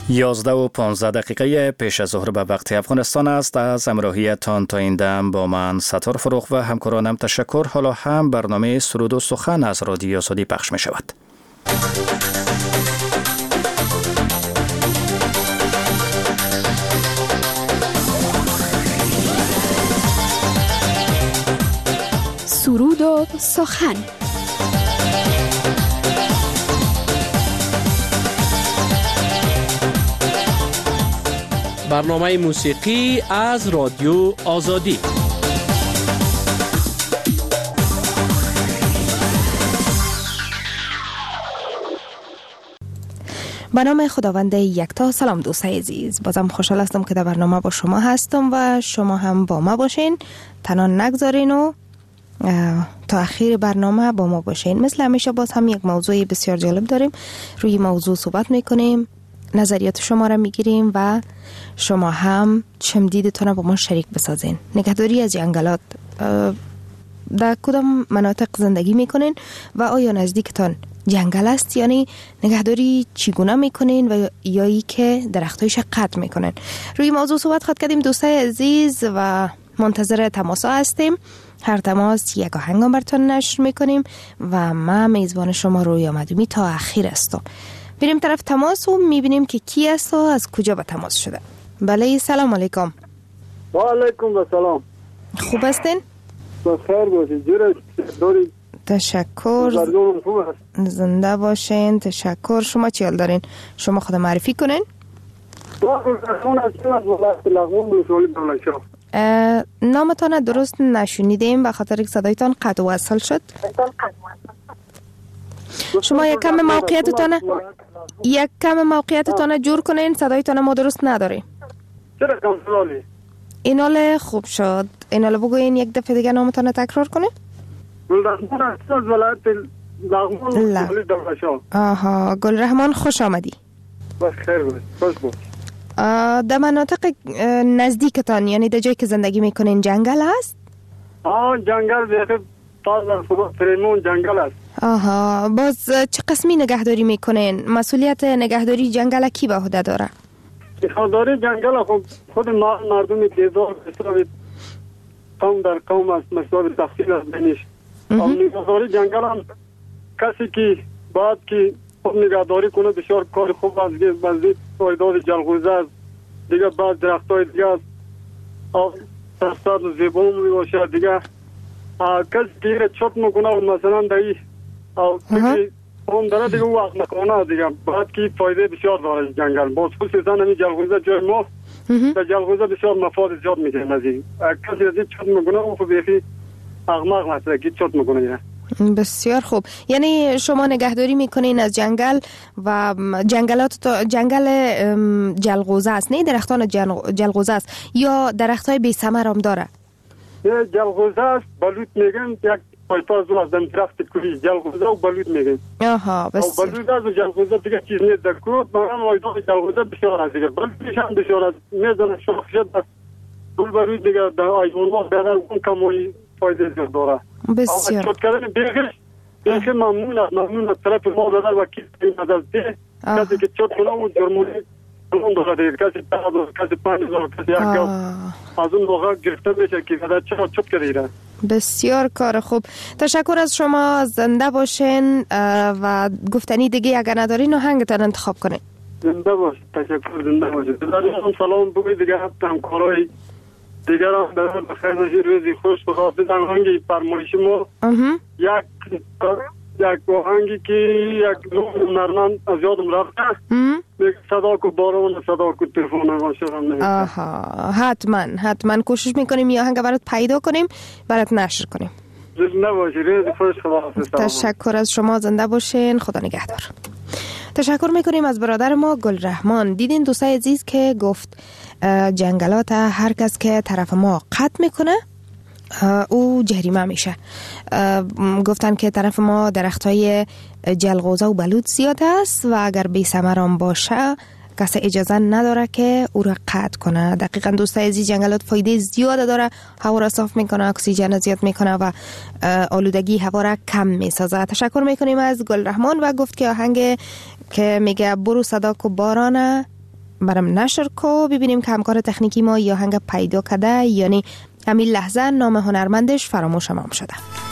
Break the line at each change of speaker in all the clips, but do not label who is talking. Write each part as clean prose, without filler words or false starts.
11:15 پیش از ظهر به وقت افغانستان است. از همراهیتان تا این دم با من ستار فروغ و همکارانم تشکر. حالا هم برنامه سرود و سخن از رادیو آزادی پخش می شود.
سرود و سخن.
برنامه موسیقی از رادیو آزادی.
به نام خداوند یکتا. سلام دوستای عزیز، بازم خوشحال هستم که در برنامه با شما هستم و شما هم با ما باشین، تنها نگذارین و تا اخیر برنامه با ما باشین. مثل همیشه باز هم یک موضوع بسیار جالب داریم، روی موضوع صحبت میکنیم، نظریات شما را میگیریم و شما هم چم دیدتون با ما شریک بسازین. نگهداری از جنگلات، در کدام مناطق زندگی میکنین و آیا نزدیکتان جنگل است؟ یعنی نگهداری چگونه میکنین و یا ای که درختایش قطع میکنین؟ روی موضوع صحبت خواهد کردیم دوستای عزیز و منتظر تماس هستیم. هر تماس یک آهنگ براتون نشر میکنیم و من میزبان شما روی آمدومی تا اخیر هستم. بریم طرف تماس و میبینیم که کی است و از کجا به تماس شده. بله، سلام علیکم.
و علیکم السلام.
خوب هستین؟
بخیر باشید. دارید؟
تشکر. زنده باشین. تشکر. شما چی حال دارین؟ شما خود معرفی کنین. نامتان درست نشنیدیم به خاطر که صدایتان قطع و وصل شد. شما یک کم موقعیتتان جور کنین، صدایتان ما درست نداریم.
چرا کم صدایی؟
اینال خوب شد. اینال بگوین یک دفعه دیگه نامتان تکرار کنین.
گلرحمان است از ولایت لغمان.
آها، گلرحمان خوش آمدی.
بخیر بود. خوش بود.
در مناطق نزدیکتان یعنی در جایی که زندگی میکنین جنگل هست؟
جنگل دیگه تازه فریمون جنگل است.
آها، باز چه قسمی نگهداری میکنین؟ مسئولیت نگهداری جنگل کی به عهده داره؟
نگهداری جنگل خود مردم دیدار بسیار قوم در قوم است، مسئله تفصیل است بینش. نگهداری جنگل هم کسی که باید که خود نگهداری کنه بسیار کار خوب است. بازدید پایدار جلغوزه است، دیگه بعض درختای دیگه است، سرسبز و زیبا می باشد. دیگه کسی که چوت میکنه مثلا دایی اون داره دیگه وقت نکنه دیگه بعد که فایده بسیار داره جنگل. باز خصوصا همین جلغوزه جای ما در جلغوزه بسیار مفاد زیاد میگیرن از این. کسی از این چوت میکنه اون خب بیخی اغمق نسته که چوت میکنه.
بسیار خوب. یعنی شما نگهداری میکنین از جنگل و جنگل جلغوزه است، نه درختان جلغوزه است یا درختای بی ثمر هم داره؟
جلغوزه است، بلوط میگن. یک پایپاز از درخت کوری جلغوزه و بلوط میگن.
آها، بسیار.
بلوط از جلغوزه دیگه چیز نیست در کوه. من وایدار جلغوزه بسیار است دیگه. بلوطش هم بسیار است. میزنه شاخ شد است. بلوط دیگه در ایوان در اون کموی فایده زیاد داره.
بسیار.
شد کردن بیخی ممنون است طرف ما دادر وکیل این نظر ده. کسی که چود کنه و جرمونی اون داره دیگه. کسی 10,000 کسی 5,000 کسی 1,000 از اون موقع گرفته میشه که داده چرا چود کردیره.
بسیار کار خوب. تشکر از شما. زنده باشین و گفتنی دیگه اگر ندارین آهنگتان انتخاب کنین.
زنده باش. تشکر. زنده باشید. دارم سلام بگوید دیگه همکارای دیگر هم در بخیر باشید. روزی خوش بخواه. آهنگی فرمایش ما یک آهنگی که یک نوع مرمن از یادم رفته صدا کو باران صدا کو تلفن عاشقم.
آها، حتما کوشش میکنیم یه آهنگ برات پیدا کنیم برات نشر کنیم.
زنده باشید. روزی خوش. خداحافظ.
تشکر از شما. زنده باشین. خدا نگهدار. تشکر میکنیم از برادر ما گلرحمان. دیدین دوستای عزیز که گفت جنگلات هر کس که طرف ما قطع میکنه او جریمه میشه. گفتن که طرف ما درختای جلغوزه و بلوط زیاد است و اگر بی ثمران باشه کسی اجازه نداره که او را قطع کنه. دقیقاً دوستای عزیز جنگلات فایده زیاد داره، هوا را صاف میکنه، اکسیژن زیاد میکنه و آلودگی هوا را کم میسازه. تشکر میکنیم از گلرحمان و گفت که آهنگ که میگه برو صدا کو بارانه برام نشر کو ببینیم که همکار تکنیکی ما یا هنگ پیدا کرده، یعنی همین لحظه نام هنرمندش فراموش هم شده.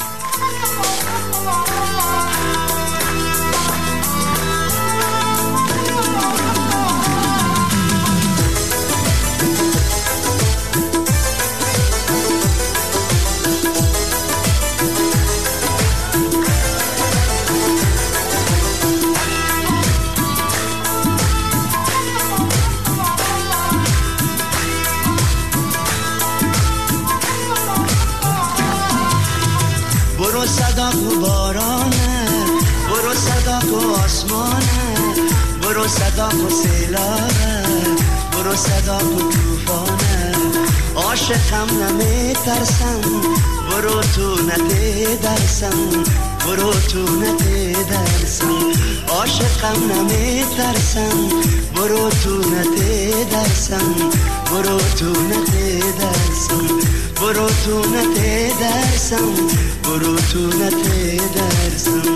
برو صدا کو بارانه، برو صدا کو آسمانه، برو صدا کو سیلابه، برو صدا کو توفانه. عاشقم نمیترسم، برو تو نترسم، برو تو نترسم. عاشقم نمیترسم، برو تو نترسم، برو تو نترسم، برو تو نترسم، برو تو نترسم.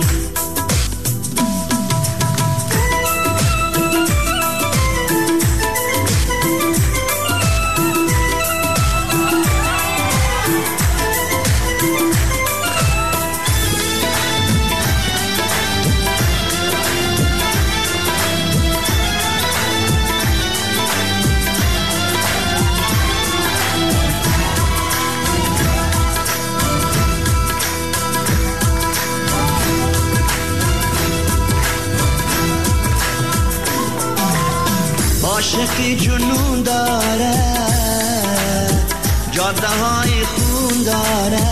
عاشقی جنون داره، جاده های خون داره،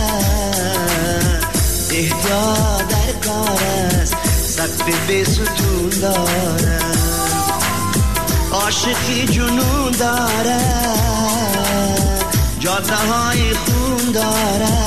احتیاط در کار است، سقف بی ستون داره. عاشقی جنون داره، جاده های خون داره،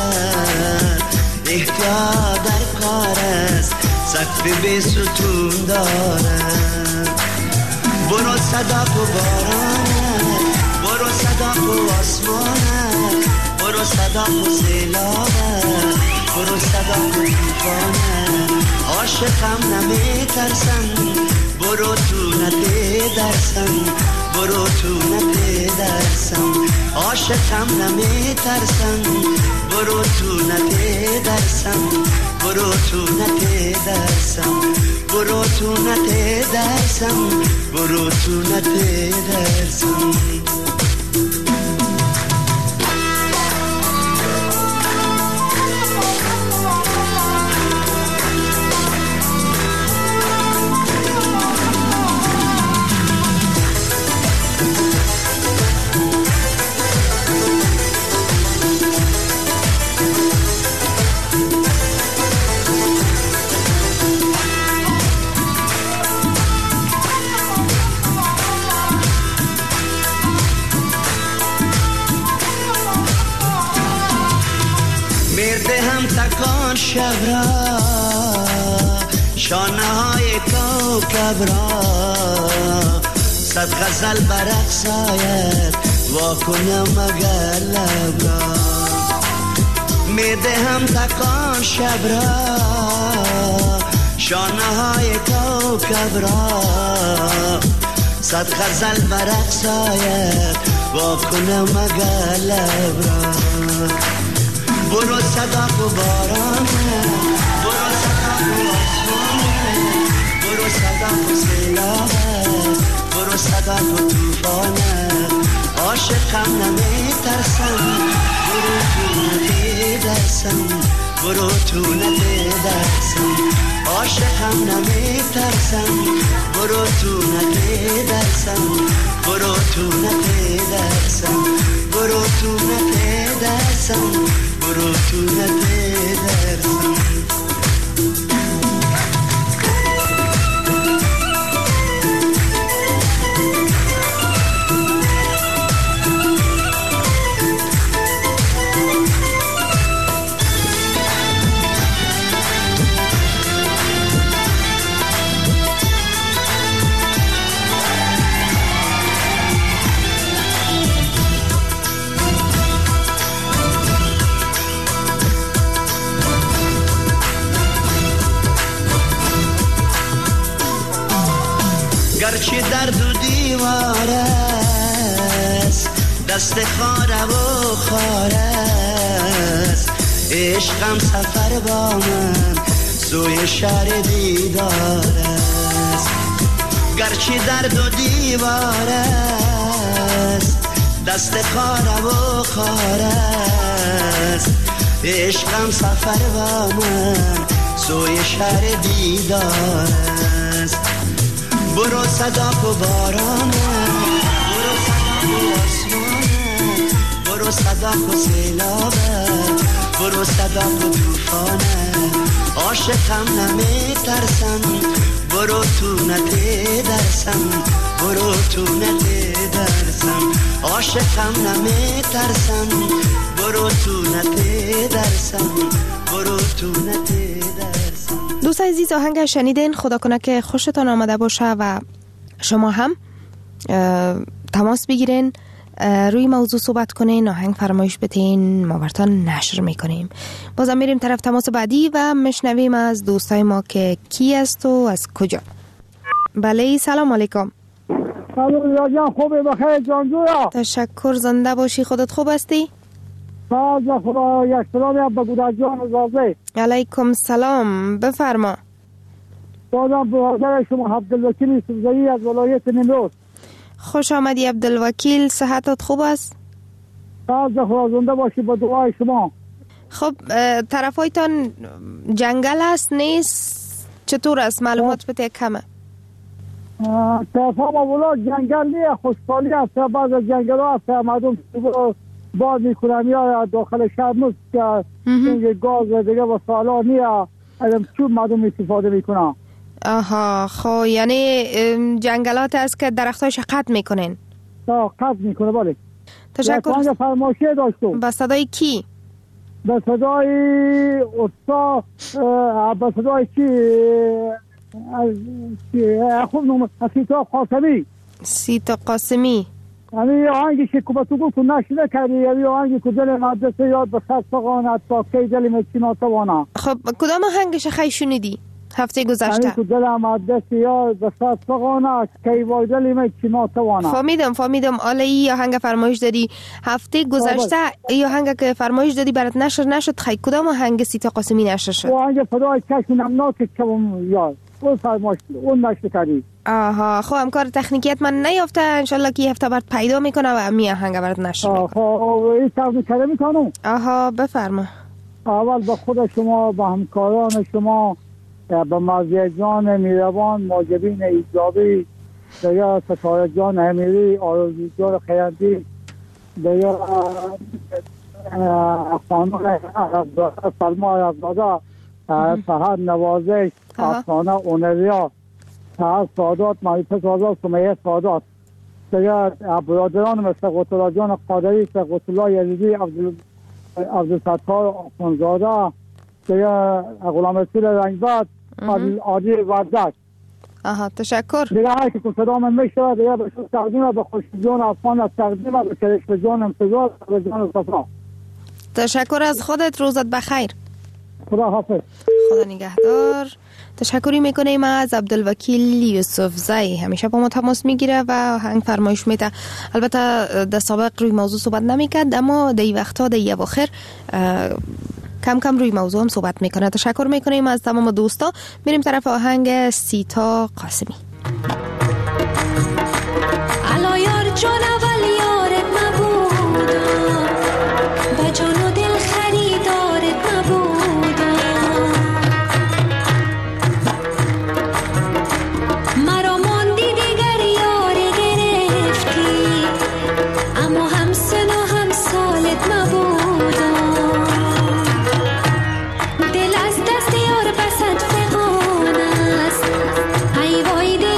احتیاط در کار است، سقف بی ستون داره. برو صدا کو بارانه، برو صدا کو آسمانه، برو صدا کو سیلابه، برو صدا کو توفانه. عاشقم نمیترسم، برو تو نترسم، برو تو نترسم. عاشقم نمیترسم، برو تو نترسم، برو تو نترسم، برو تو نترسم، برو تو نترسم. تکان شب را، شانه های کوکب را، صد غزل برقص آید، وا کنم مگر لب را. میدهم تکان شب را، شانه های کوکب را، صد غزل برقص آید، وا کنم مگر لب را. برو صدا کو بارانه، برو صدا کو آسمانه، برو صدا کو سیلابه، برو صدا کو توفانه. عاشقم نمیترسم، برو تو نترسم، برو تو نترسم. عاشقم نمیترسم، برو تو نترسم، برو تو نترسم، برو تو نترسم، برو تو نترسم. گرچه درد و دیوار است، دست خاره و خاره است، عشقم سفر با من سوی شهر دیدار است. گرچه درد و دیوار است، دست خاره و خاره است، عشقم سفر با من سوی شهر دیدار است. برو صداق و بارانه، برو صداق و آسمانه، برو صداق و سیلابه، برو صداق و توفانه، عاشقم نمی ترسم، برو تو نتدرسم، برو تو نتدرسم، عاشقم نمی ترسم، برو تو نتدرسم، برو تو نتدرسم.
دوست عزیز آهنگ شنیدین، خدا کنه که خوشتان آمده باشه و شما هم تماس بگیرین، روی موضوع صحبت کنین، آهنگ فرمایش بتین، ما براتون نشر میکنیم. بازم میریم طرف تماس بعدی و مشنویم از دوستای ما که کی است و از کجا. بله سلام علیکم.
سلام جان، خوبه بخیر جان جویا؟
تشکر، زنده باشی. خودت خوب هستی؟
سلام خدا، یک سلامی به گودر جان زازه.
علیکم سلام، بفرما.
بازم برادر شما عبدالوکیل یوسفزایی از ولایت نیمروز.
خوش آمدی عبدالوکیل، صحتت خوب است؟
سلام خدا، زنده باشی با دعای شما.
خب طرفایتان جنگل است نیست؟ چطور است؟ معلومات بده کمه.
طرف ما ولا جنگل نیه، خوشحالی است. بعض از جنگل ها است مردم باز میکنن یا داخل شهر نیست که اینگه گاز دیگه و سالا نیه، چون مردم استفاده میکنن.
آها، خب یعنی جنگلات است که درختاش قطع میکنن؟
قطع میکنه، بله.
تشکر.
یک فرمایشی داشتم.
با صدای کی؟
به صدای استاد، به صدای کی؟ خوب نوم سیتا قاسمی.
سیتا قاسمی.
یعنی آهنگی که تو گفت نشده کردی، یعنی آهنگی که دل مدرسه یاد به صد فقانت تا کی دل مچینا توانا.
خب کدام آهنگش خیلی شنیدی هفته گذشته؟
یعنی که دل مدرسه یاد به صد فقانت کی وای دل مچینا توانا.
فهمیدم. آله ای آهنگ فرمایش دادی هفته گذشته، ای آهنگ که فرمایش دادی برات نشر نشد. خیلی کدام آهنگ سیتا قاسمی نشر شد؟
آهنگ فدای چشم نمناک که یاد اون فرمایش اون نشر کردی.
آها، خب همکار تکنیکیت من نیافته، انشالله که هفته بعد پیدا میکنه و می آهنگ برات نشر میکنه.
خب این تقدیم کرده میکنم.
آها، بفرما.
اول به خود شما، به همکاران شما، به مرزی جان میروان، ماجبین ایجابی، دیگه ستاره جان امیری، آرزو جان خیردی، دیگه خانون سلما عربزاده، فهد نوازش، افسانه اونریا، سهر سادات، معیفه سادات، سمیه سادات، دیگه برادران مثل قطلا جان قادری، قطلا یزیدی، عبدالستار آخونزاده، دیگه غلام رسول رنگبد، عادی وردک.
آها، تشکر.
دیگه هر که صدا من میشه دیگه به شما تقدیم، به خوش جان افغان تقدیم، به کرشف جان امتزاز، به جان صفا.
تشکر از خودت، روزت بخیر.
خدا حافظ.
خدا نگهدار. تشکری میکنیم از عبدالوکیل یوسفزایی، همیشه با ما تماس میگیره و آهنگ فرمایش میده. البته در سابق روی موضوع صحبت نمیکرد، اما در این وقتا در این اواخر کم کم روی موضوع هم صحبت میکنه. تشکر میکنیم از تمام دوستا. میریم طرف آهنگ سیتا قاسمی.
الا یار جان اول یارت نبودم، با جان و دل خریدارت نبودم، مرا ماندی دیگر یاری گرفتی، اما هم سن و هم سالت نبودم، دل از دست یار بسد فغان است، ای وای دل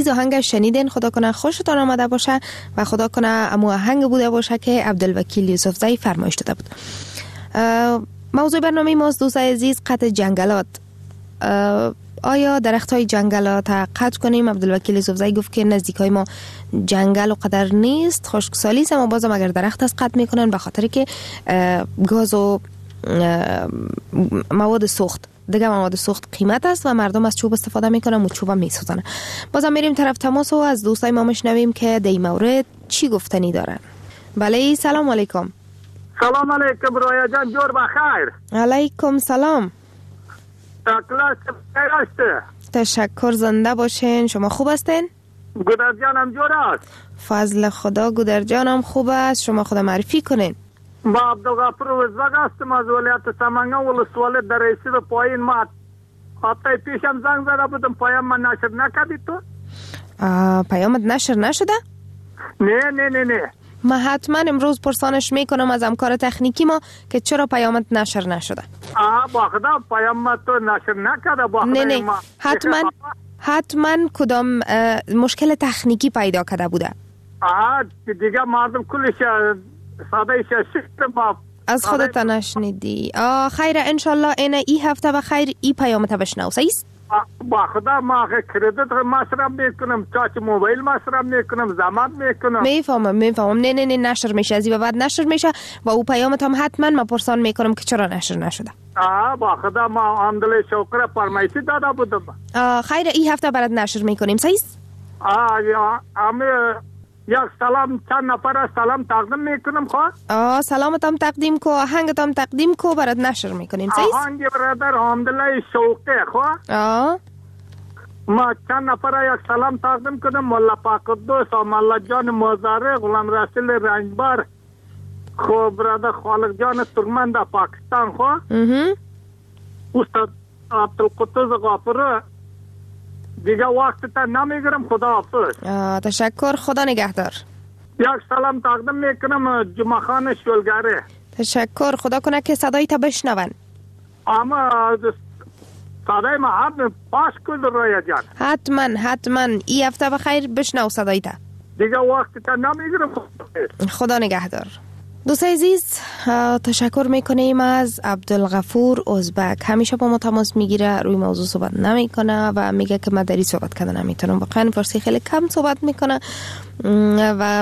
عزیز آهنگ شنیدین، خدا کنه خوشتان آمده باشه و خدا کنه امو آهنگ بوده باشه که عبدالوکیل یوسفزئی فرمایش داده بود. موضوع برنامه ماست دوستای عزیز قطع جنگلات. آیا درختای جنگلات قطع کنیم؟ عبدالوکیل یوسفزئی گفت که نزدیکای ما جنگل و قدر نیست، خشکسالی است، اما بازم اگر درخت از قطع میکنن به خاطر که گاز و مواد سوخت، دیگه مواد سوخت قیمت است و مردم از چوب استفاده میکنن و چوب میسوزن. بازم میریم طرف تماس و از دوستای ما میشنویم که در این مورد چی گفتنی دارن. بله سلام علیکم.
سلام علیکم رویا جان، جور بخیر.
علیکم سلام.
کلاس بخیر است.
تشکر، زنده باشین. شما خوب هستین؟
گودر جانم جور است.
فضل خدا، گودر جانم خوب است. شما خدا معرفی کنین.
با عبدالغفور وزبگ هستم از ولایت سمنگان ولسوالی در رسید پایین. ما هفته پیشم زنگ زده بودم، پیام من نشر نکردی تو؟
پیامت نشر نشده؟
نه
ما حتما امروز پرسانش میکنم از همکار تکنیکی ما که چرا پیامت نشر نشده.
با خدا پیام تو نشر نکرده. با خدا
نه حتما کدام مشکل تکنیکی پیدا کرده بوده.
دیگه مردم کلش ساده شد با
از خودت نشنیدی. خیر انشالله ای هفته و خیر ای پیامت بشنو سیست.
با خدا ما کردیت مصرف میکنم، چاچ موبایل مصرف میکنم، زمان میکنم.
میفهمم. نه نشر میشه، از این بعد نشر میشه و او پیامت هم حتما ما پرسان میکنم که چرا نشر نشده.
با خدا ما عمدل شکر فرمایشی داده بودم.
خیر ای هفته برات نشر میکنیم سیست.
یک سلام چند نفر سلام تقدیم میکنم.
سلامتم تقدیم کو، آهنگتم تقدیم کو، برات نشر میکنیم سیست.
آهنگ برادر عمدل شوقه ما چند نفر یک سلام تقدیم کنم. مولا پاکدوس و مولا جان موزاره، غلام رسول رنجبر، برادر خالق جان ترکمن در پاکستان، استاد عبدالقدوس غافور. دیگه وقت تا نمیگیرم. خدا حافظ.
تشکر، خدا نگهدار.
یک سلام تقدیم میکنم جمعه خان شولگره.
تشکر، خدا کنه که صدای تا بشنون.
اما صدای ما هم پاس کن رویا جان.
حتما ای هفته بخیر بشنو صدای تا.
دیگه وقت تا نمیگیرم.
خدا نگهدار. دوستای عزیز تشکر میکنیم از عبدالغفور ازبک. همیشه با ما تماس میگیره، روی موضوع صحبت نمیکنه و میگه که مداری صحبت کردن نمیتونم. واقعا فارسی خیلی کم صحبت میکنه و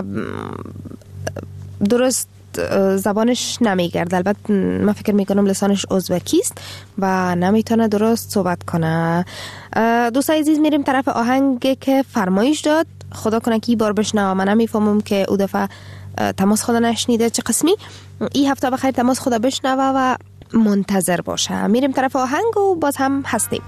درست زبانش نمیگرد. البته من فکر میکنم لسانش ازبکی است و نمیتونه درست صحبت کنه. دوستای عزیز میریم طرف آهنگی که فرمایش داد. خدا کنه که این بار بشنوه. من نمیفهمم که او دفعه تماس خدا نشنیده چه قسمی. این هفته بخیر تماس خدا بشنوه و منتظر باشه. میریم طرف آهنگ و باز هم هستیم.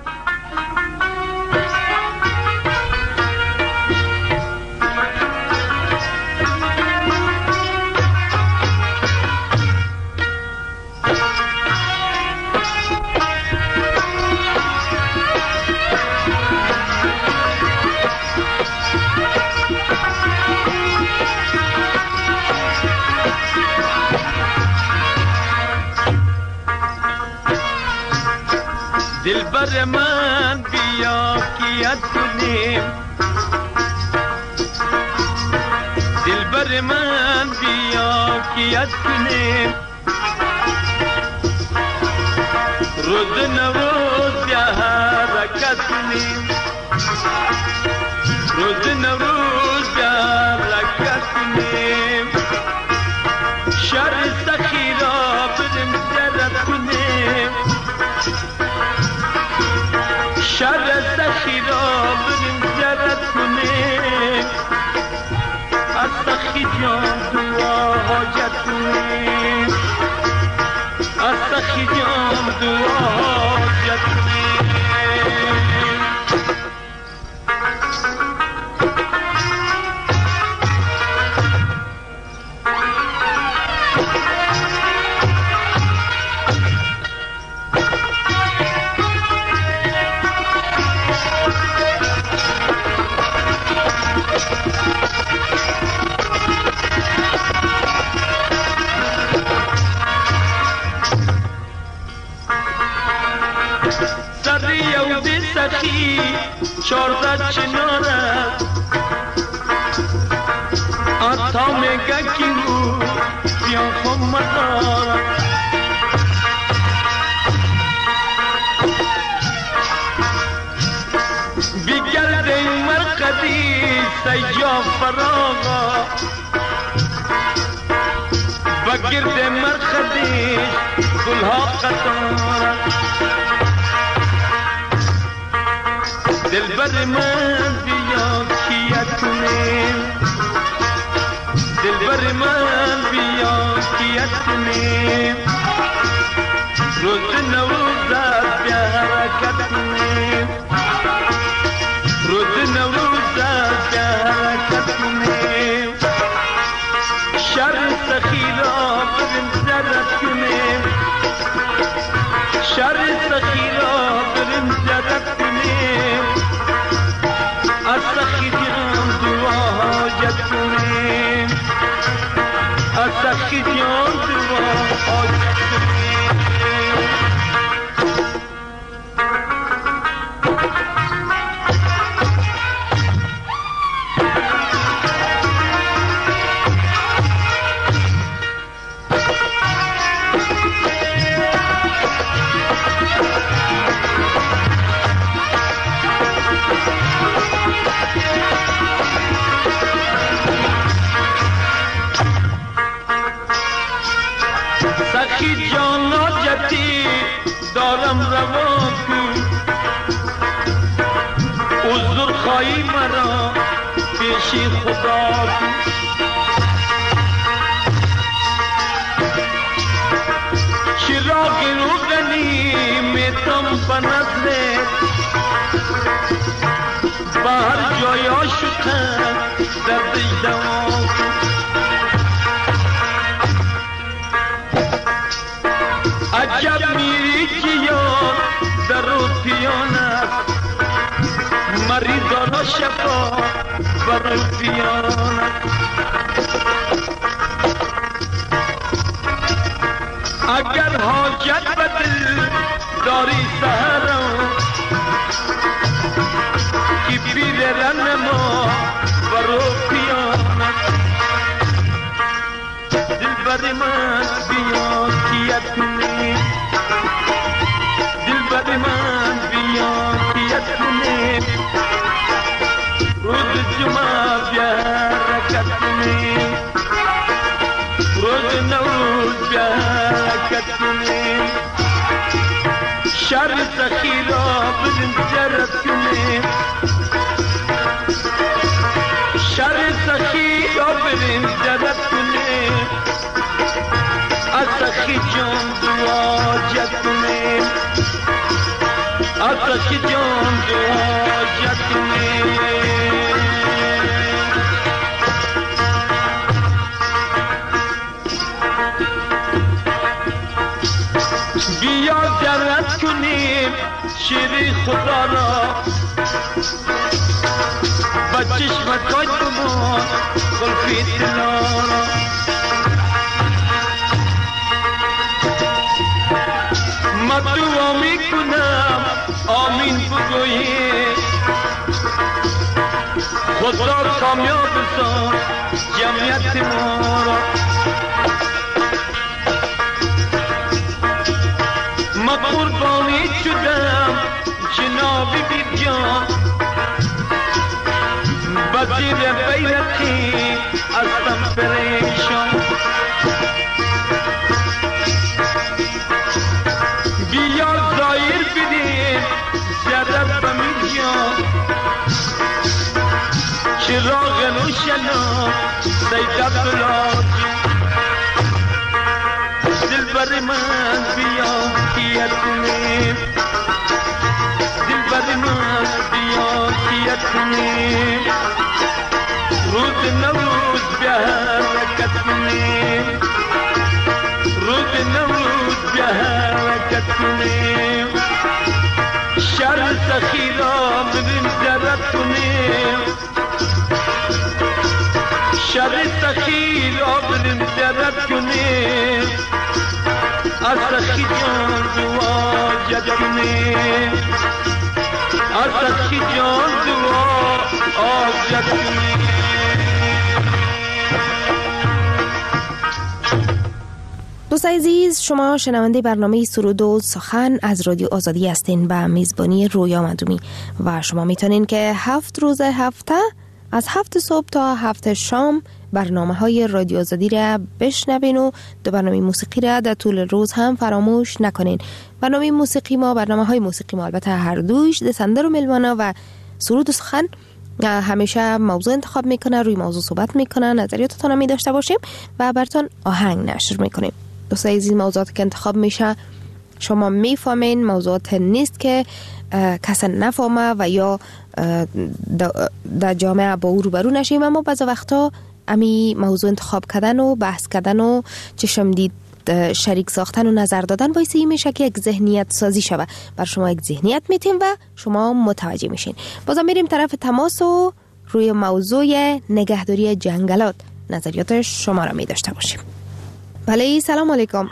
دلبر من بیا کیت کنیم، دلبر من بیا کیت کنیم، روز نوروز بیا حرکت کنیم، روز نوروز بیا حرکت کنیم، شهر سخی را بریم زیارت کنیم، شهر سخی را بریم زیارت کنیم، از سخی جان دعا حاجت کنیم، از سخی جان دعا حاجت کنیم. سخی 14 چنار است آتا میگه که او بیا خود مدار بیگرده مرقدی سیجا فراغا بگرد مرقدی گلها قطار دلبر من بیا کیت کنیم دلبر من بیا کیت کنیم روز نوروزت بیا حرکت کنیم روز نوروزت بیا حرکت کنیم شر سخی را بریم زرد کنیم شر سخی را بریم زرد کنیم از سخی جان دعا حاجت کنیم از سخی جان دعا حاجت کنیم سخی جان حاجتی دارم روا کن عذر خواهی مرا پیش خدا کن چراغ روغنی میتم بنزد بهر جای آشکن دردش دوا کن عجب میری که یار در رو پیان است مریضان شفا بر پیان است اگر حاجت به دل داری سهرم که پیر رن ما بر پیان است دلبر من بیا کیت کنیم دلبر من بیا کیت کنیم روز جمعه بیا حرکت کنیم روز نوروز بیا حرکت کنیم شر سخی را بریم زرد کنیم شر سخی را بریم زرد کنیم از سخی جان دعا حاجت کنیم از سخی جان دعا حاجت کنیم بیا زرد کنیم شیر خدا را با چشمتای ما قلفی دلا را من دعا میکنم آمین بگویی خدا کامیاب ساز جمعیت ما را من قربانی شدم جناب بی جان بزیر بیرتی هستم پریشان بیا زایر بدیم زیادت بمی جان چراغ روشنا سیدت بلاد دلبر من بیا کیت کنیم دلبر من بیا کیت کنیم روز نوروز بیا حرکت کنیم روز نوروز بیا حرکت کنیم شر سخی را بریم زرد کنیم شر سخی را بریم زرد کنیم از سخی جان دعا حاجت کنیم
دوست عزیز، شما شنونده برنامه سرود و سخن از رادیو آزادی هستین به میزبانی رویا مردمی و شما میتونین که 7 روز هفته از 7 صبح تا 7 شام برنامه های رادیو آزادی را بشنوین و دو برنامه موسیقی را در طول روز هم فراموش نکنین. برنامه موسیقی ما، برنامه های موسیقی ما البته هر دوش دسندر و ملوانا و سرود و سخن همیشه موضوع انتخاب میکنه، روی موضوع صحبت میکنه، نظریاتتون رو میداشته باشیم و براتون آهنگ نشر میکنیم. دوست عزیز، موضوعاتی که انتخاب میشه شما میفهمین، موضوعات نیست که کس نفهمه و یا در جامعه با او روبرو نشیم، اما بعضی وقتا امی موضوع انتخاب کردن و بحث کردن و چشم دید شریک ساختن و نظر دادن باعث این میشه که یک ذهنیت سازی شود. بر شما یک ذهنیت میتیم و شما متوجه میشین. بازم میریم طرف تماس و روی موضوع نگهداری جنگلات نظریات شما را میداشته باشیم. بله، سلام علیکم.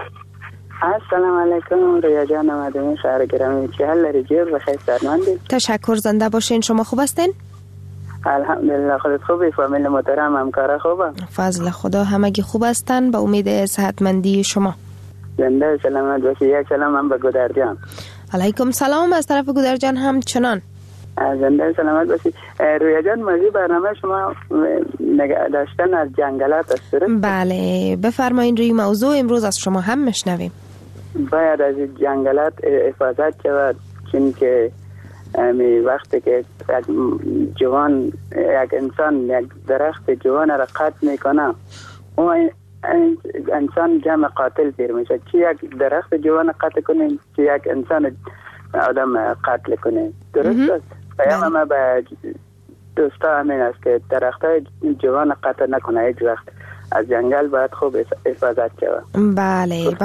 السلام علیکم رویا جان مردمی شهر گرامی، چه حال داری؟ جور بخیر سرمندی؟
تشکر، زنده باشین. شما خوب هستین؟
الحمدلله. خودت خوبی؟ فامیل محترم همکارا خوبه؟
فضل خدا همگی خوب هستن، به امید صحتمندی شما.
زنده سلامت باشی. یک سلام هم به گودرجان.
علیکم سلام از طرف گودرجان هم چنان.
زنده سلامت باشی. رویا جان، موضوع برنامه شما نگه داشتن از جنگلات است.
بله بفرمایین، روی موضوع امروز از شما هم میشنویم.
باید از جنگلات حفاظت شود، چون که وقتی که یک جوان، یک انسان یک درخت جوان را قطع میکنه، اون انسان جمع قاتل پیر میشه. چی یک درخت جوان قطع کنیم، چی یک انسان آدم قتل کنیم. درست است؟ پیام ما به دوستا همین است که درخت های جوان قطع نکنه. هیچ وقت از جنگل باید خوب حفاظت شود.
بله،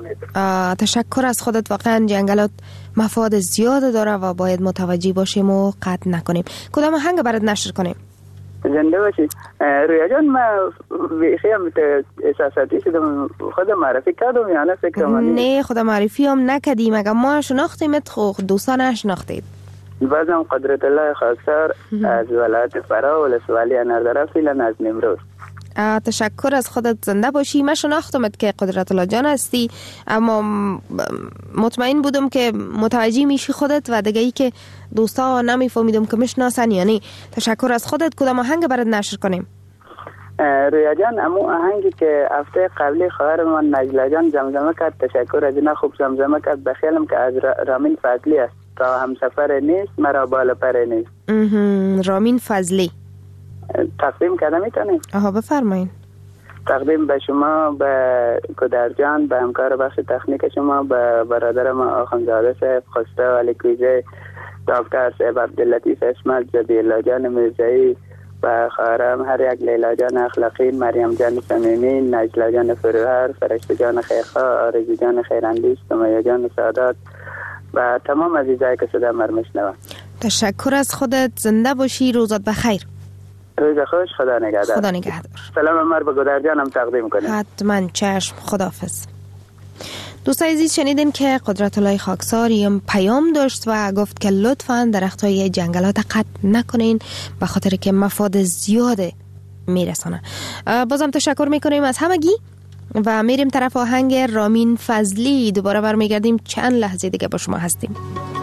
تشکر از خودت. واقعا جنگلات مفاد زیاد داره و باید متوجه باشیم و قطع نکنیم. کدام آهنگ برات نشر کنیم؟
زنده باشی. رویا جان، ما خیلی احساساتی شدم. خود معرفی کردم یا نه؟ فکر
نه، خود معرفی هم نکدیم. اگه ما شناختیمت خود دوستان نشناختید.
بازم قدرت الله خاکسار از ولایت فرا ولسوالی اناردره فعلا از نیمروز.
تشکر از خودت. زنده باشی. من شناختمت که قدرت الله جان هستی، اما مطمئن بودم که متوجه میشی خودت و دیگه ای که دوستا نمیفهمیدم که میشناسن یا نه. تشکر از خودت. کدام آهنگ برات نشر کنیم؟
رویا جان، امو آهنگی که هفته قبلی خواهر من نجلا جان زمزمه کرد، تشکر از اینا، خوب زمزمه کرد. بخیالم که از رامین فضلی است. تا همسفر نیست مرا بالا پر نیست.
رامین فضلی
تقدیم کردم. میتونیم؟
بفرمایین.
تقدیم به شما، به گودرجان، به همکار بخش تکنیک شما، به برادر ما آخوندزاده صاحب، خوسته علی کویزه، دکتر صاحب عبداللطیف اسمت، زبیلا جان مرزایی، و خواهرم هر یک، لیلا جان اخلاقی، مریم جان صمیمی، نجلا جان فروهر، فرشته جان خیرخواه، آرزو جان خیراندیش، سمیه جان سعادت و تمام عزیزایی که صدا ما میشنوند.
تشکر از خودت. زنده باشی. روزت بخیر.
روز خوش. خدا نگهدار.
خدا نگهدار.
سلام مر به گودرجانم تقدیم کنید.
حتما. چشم. خداحافظ. دوستان عزیز، شنیدین که قدرت الله خاکساری پیام داشت و گفت که لطفاً درخت‌های جنگلات قطع نکنین به خاطر که مفاد زیاد میرسانه. بازم تشکر میکنیم از همگی و میریم طرف آهنگ رامین فضلی. دوباره برمیگردیم، چند لحظه دیگه با شما هستیم.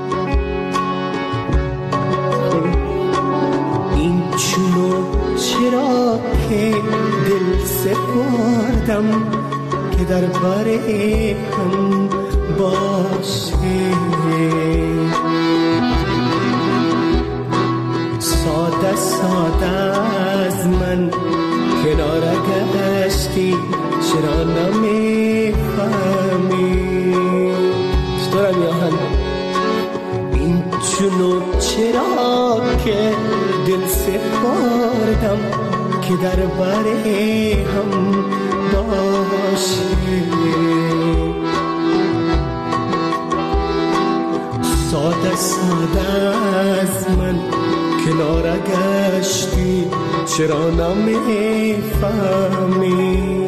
این چونو چرا که دل سپردم که در باره هم باشه، ساده ساده از من کنار گشتی، چرا نمیفهمی؟ چطورم یاهن؟ این چونو چرا که دل سپردم که در باره هم باشه، ساده ساده از من کنار گشتی، چرا نمیفهمی؟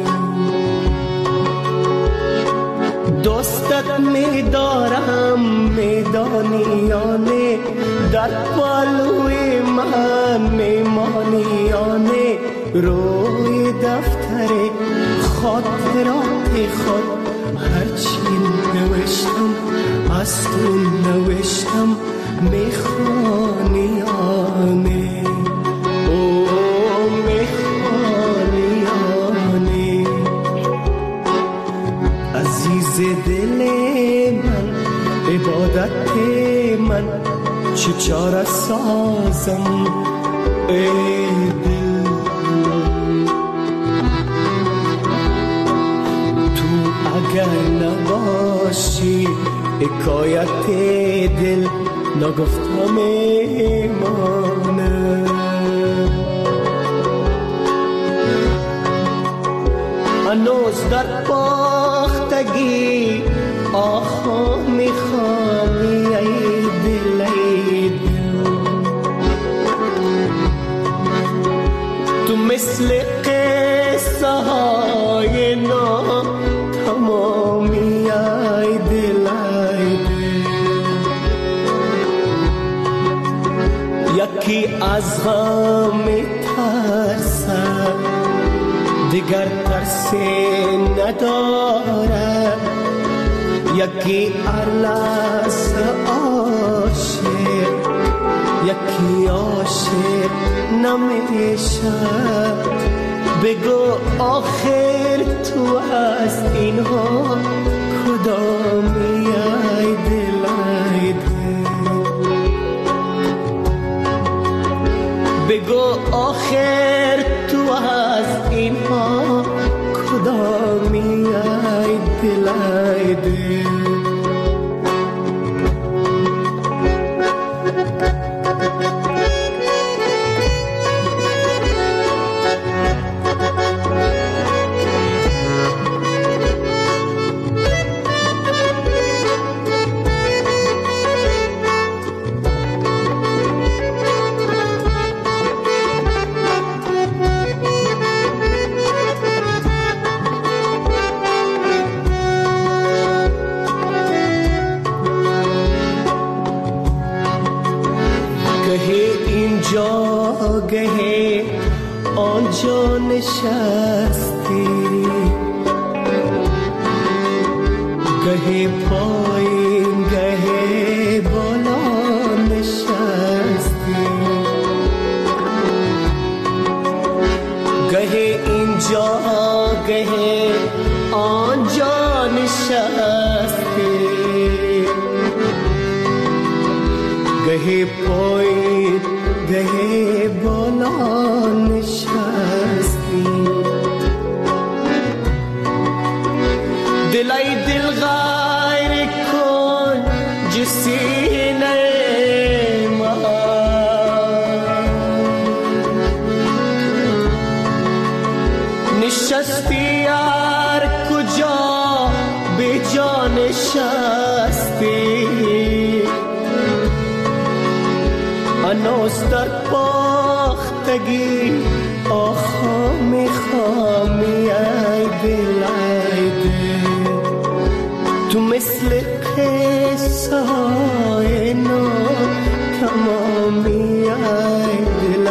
دوستت میدارم ایرانیانه در پالوی من میمانیانه روی دفتر خاطرات خود هرچی نوشتم از تو نوشتم میخوانیانه او میخوانیانه عزیز دل من عبادت من چه چاره سازم ای دل تو اگر نباشی حکایت دل نگفتم ایمانه هنوز در باختگی آخا میخوانی ای دل ای دل تو مثل قصه های نام تمامی ای دل ای دل یکی از غم میترسد دیگر ترسی نداره یکی ارلس عاشق یکی عاشق نمیشه بگو آخر تو از اینها کدامی ای دل ای دل بگو آخر تو از اینها کدامی ای دل ای دل گهی آنجا نشستی گهی پایین گهی بالا نشستی گهی اینجا گهی آنجا نشستی گهی پایین گهی بالا نشستی دلای دل غیر کن جسینه من نشستی هر کجا به جا نشستی هنوز در باختگی آخا میخوامی ای دل ای دل تو مثل قصه های نو تمامی ای دل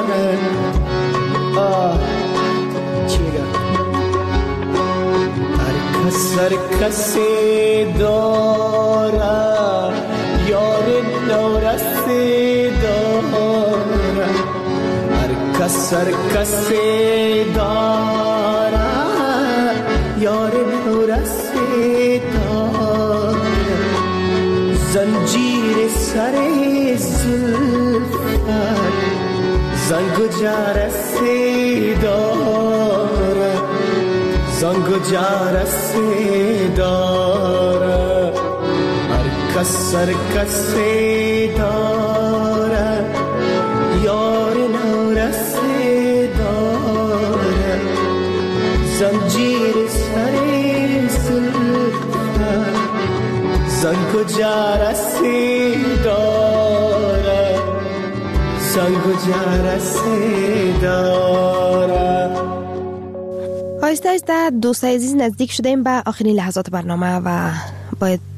چیگه هر کسی داره یار نورستی هر کسی داره یار نورسی داره زنجیر سر زلفت زنگ و جرسی داره زنگ و جرسی داره هر کسی داره یار نورسی داره زنجیر سر زلفت زنگ و جرسی داره زنگ و جرسی داره.
آهسته آهسته دوستای عزیز نزدیک شدیم به آخرین لحظات برنامه و باید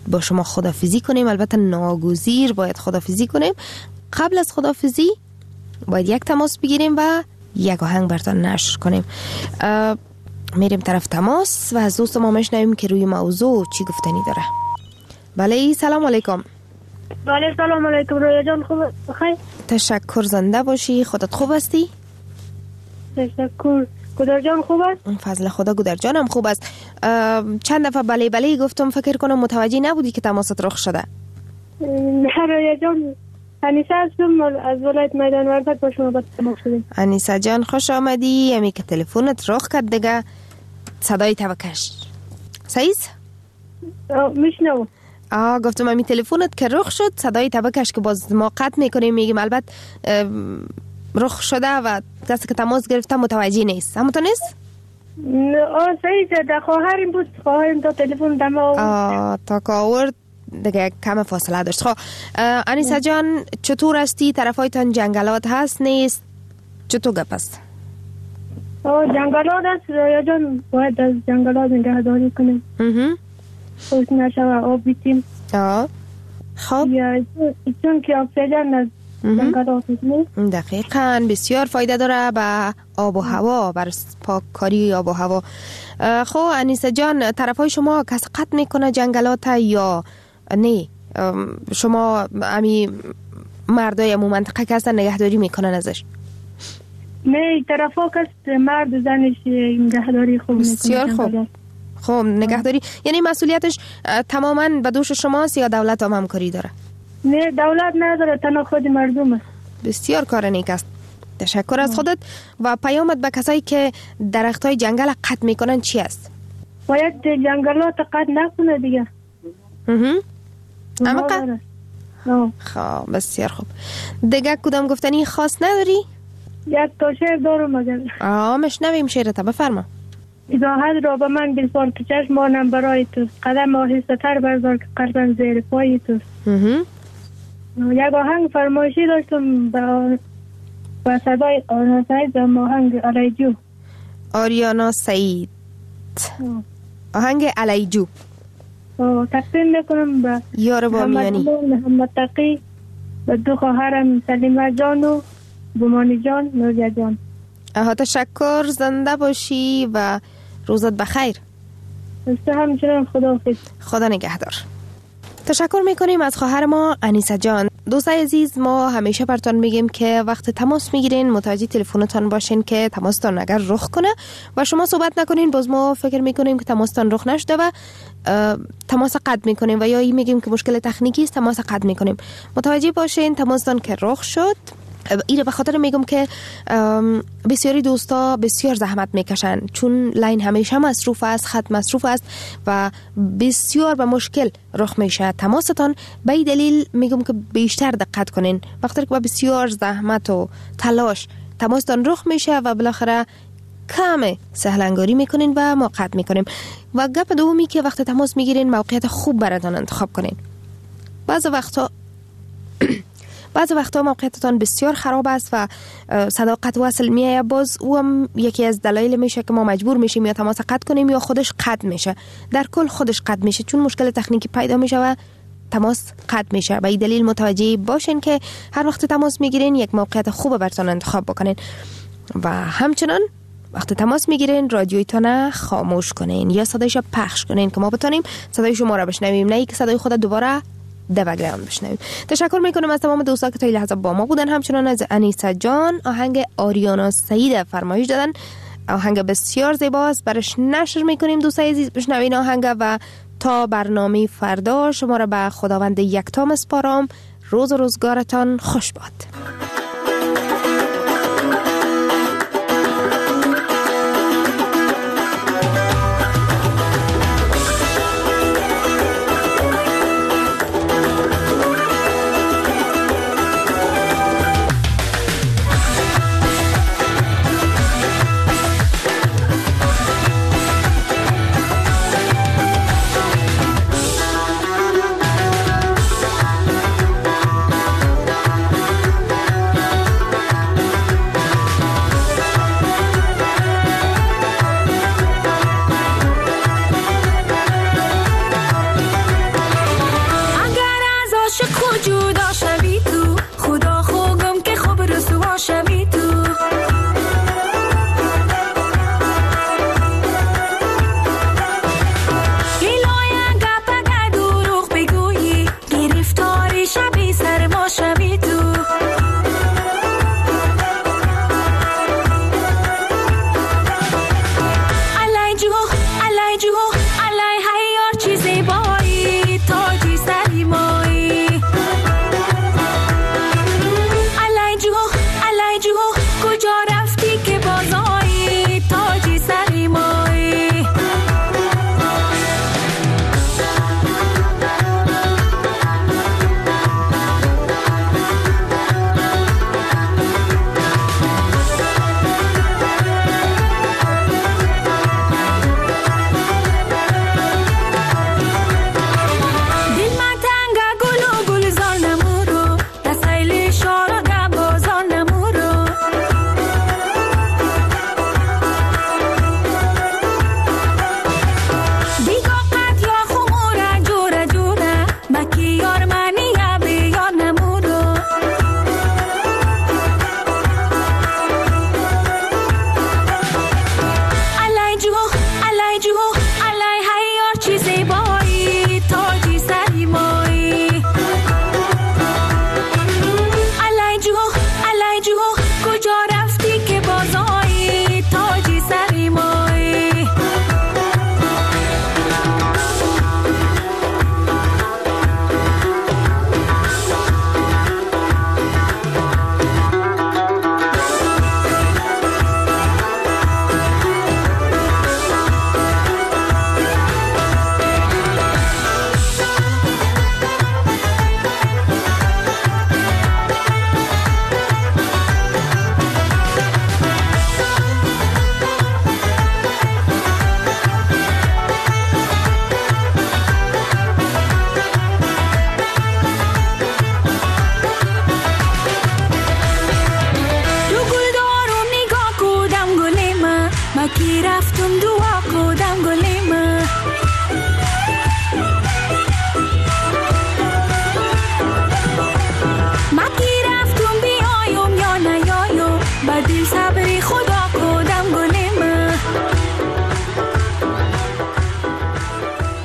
با شما خداحافظی کنیم. البته ناگزیر باید خداحافظی کنیم. قبل از خداحافظی باید یک تماس بگیریم و یک آهنگ براتون نشر کنیم. میریم طرف تماس و از دوست ما میشنویم که روی موضوع چی گفتنی داره. بله سلام علیکم.
بله سلام علیکم. رویا جان خوب بخیر؟
تشکر، زنده باشی. خودت خوب هستی؟
تشکر. گودر جان خوب است؟
فضل خدا گودر جانم خوب است. چند دفعه بله بله گفتم، فکر کنم متوجه نبودی که تماست رخ شده.
نه رویا جان، انیسه هستم از ولایت میدان وردک با شما تماس شدیم.
انیسه جان خوش آمدی. امی که تلفنت رخ کرد دیگه صدای بکش. صحیح؟
میشنو.
گفتم امی تلفنت که رخ شد صدای بکش که باز ما قطع میکنیم میگیم البته رخ شده و کسی که تماس گرفته متوجه نیست. همونطور نیست؟
صحیح. در خواهریم بود، خواهریم تا تلفن دم آورد.
تا که آورد دیگه کم فاصله داشت. خب انیسه جان چطور هستی؟ طرفایتان جنگلات هست نیست؟ چطور گپ است؟
جنگلات هست رویا جان، باید از جنگلات نگهداری کنیم. خوش نشوه آب بیتیم.
خب
چون که اکسیژن از جنگلات نیست.
دقیقاً بسیار فایده داره به آب و هوا، بر پاککاری آب و هوا. خب انیسه جان طرفای شما کس قطع میکنه جنگلات یا نه؟ شما امی مردای امو منطقه که هستن نگهداری میکنن ازش؟
نه طرفا کس مرد زنش نگهداری خوب میکنه.
بسیار خوب. خب نگهداری یعنی مسئولیتش تماما به دوش شماست یا دولت هم همکاری داره؟
نه دولت نداره، تنها خود مردم است.
بسیار کار نیک است. تشکر از خودت. و پیامت به کسایی که درختای جنگل قطع میکنن چی است؟
باید جنگلات قطع نکنه دیگه.
اما قطع؟ خب بسیار خوب. دیگه کدام گفتنی خاص نداری؟
یک تا شعر دارم مگر.
مشنویم شعرت، بفرما.
ایزاحت را به من بسپار که چشمانم برای توست، قدم آهسته تر بردار که قلبم زیر پای توست. یک آهنگ فرمایشی داشتم با صدای آریانا سعید و آهنگ علیجو.
آریانا سعید آهنگ علیجو
تقدیم میکنم به
یار بامیانی
محمد تقی و دو خواهرم سلیمه جان و بومانی جان نوریه جان.
تشکر، زنده باشی و روزت بخیر.
همچنان خداحافظ.
خدا نگهدار. تشکر میکنیم از خواهر ما انیسه جان. دوستای عزیز، ما همیشه براتون میگیم که وقت تماس میگیرین متوجه تلفنتون باشین که تماستان اگر رخ کنه و شما صحبت نکنین باز ما فکر میکنیم که تماستان رخ نشده و تماس قطع میکنیم و یا میگیم که مشکل تکنیکی است تماس قطع میکنیم. متوجه باشین تماستان که رخ شد. ایره به خاطر میگم که بسیاری دوستا بسیار زحمت میکشن چون لاین همیشه مصروف است، خط مصروف است و بسیار به مشکل رخ میشه تماستان. به این دلیل میگم که بیشتر دقت کنین وقتی که با بسیار زحمت و تلاش تماستان رخ میشه و بالاخره کم سهلنگاری میکنین و ما قطع میکنیم. و گپ دومی که وقت تماس میگیرین موقعیت خوب براتون انتخاب کنین. بعض وقتا موقعیتتان بسیار خراب است و صدا قطع وصل میایه، باز او هم یکی از دلایل میشه که ما مجبور میشیم یا تماس قطع کنیم یا خودش قطع میشه. در کل خودش قطع میشه چون مشکل تکنیکی پیدا میشه و تماس قطع میشه. به این دلیل متوجه باشین که هر وقت تماس میگیرین یک موقعیت خوب براتون انتخاب بکنین و همچنان وقتی تماس میگیرین رادیویتون خاموش کنین یا صدایش پخش کنین که ما بتونیم صدای شما را بشنویم، نه که صدای خود دوباره دبگرام بشنویم. تشکر میکنم از تمام دوستا که تا این لحظه با ما بودن. همچنان از انیسه جان آهنگ آریانا سعید فرمایش دادن. آهنگ بسیار زیباست، برش نشر میکنیم دوستای عزیز. بشنوین آهنگ و تا برنامه فردا شما را به خداوند یکتا میسپارم. روز و روزگارتان خوش باد.